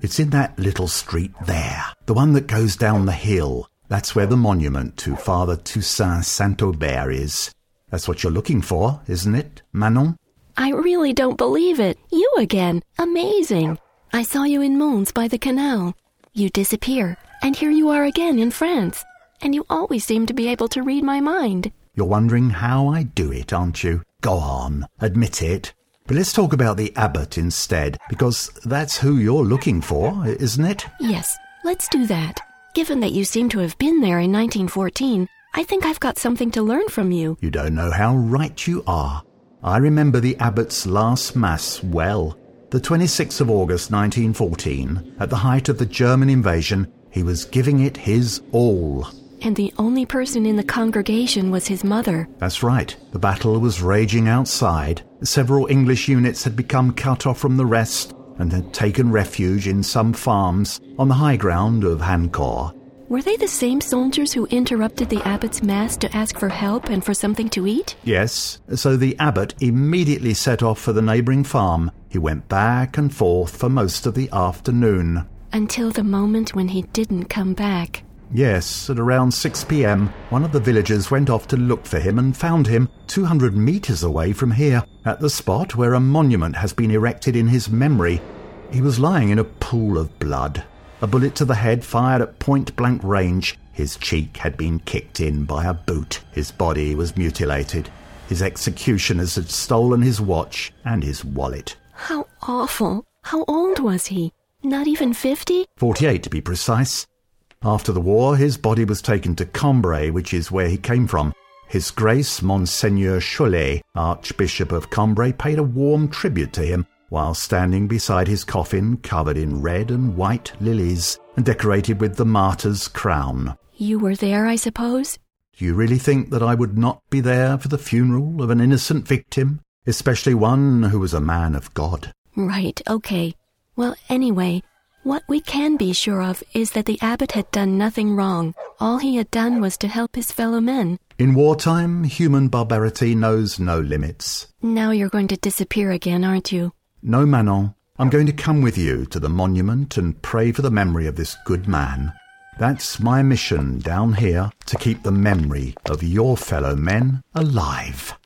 It's in that little street there, the one that goes down the hill. That's where the monument to Father Toussaint Saint-Aubert is. That's what you're looking for, isn't it, Manon? I really don't believe it. You again. Amazing. I saw you in Mons by the canal. You disappear, and here you are again in France. And you always seem to be able to read my mind. You're wondering how I do it, aren't you? Go on, admit it. But let's talk about the abbot instead, because that's who you're looking for, isn't it? Yes, let's do that. Given that you seem to have been there in 1914, I think I've got something to learn from you. You don't know how right you are. I remember the abbot's last mass well. The 26th of August 1914, at the height of the German invasion, he was giving it his all. And the only person in the congregation was his mother. That's right. The battle was raging outside. Several English units had become cut off from the rest and had taken refuge in some farms on the high ground of Hancourt. Were they the same soldiers who interrupted the abbot's mass to ask for help and for something to eat? Yes, so the abbot immediately set off for the neighbouring farm. He went back and forth for most of the afternoon. Until the moment when he didn't come back. Yes, at around 6 p.m, one of the villagers went off to look for him and found him 200 metres away from here, at the spot where a monument has been erected in his memory. He was lying in a pool of blood. A bullet to the head fired at point-blank range. His cheek had been kicked in by a boot. His body was mutilated. His executioners had stolen his watch and his wallet. How awful. How old was he? Not even 50? 48 to be precise. After the war, his body was taken to Cambrai, which is where he came from. His Grace Monseigneur Cholet, Archbishop of Cambrai, paid a warm tribute to him while standing beside his coffin covered in red and white lilies and decorated with the martyr's crown. You were there, I suppose? Do you really think that I would not be there for the funeral of an innocent victim, especially one who was a man of God? Right, okay. Well, anyway, what we can be sure of is that the abbot had done nothing wrong. All he had done was to help his fellow men. In wartime, human barbarity knows no limits. Now you're going to disappear again, aren't you? No, Manon. I'm going to come with you to the monument and pray for the memory of this good man. That's my mission down here, to keep the memory of your fellow men alive.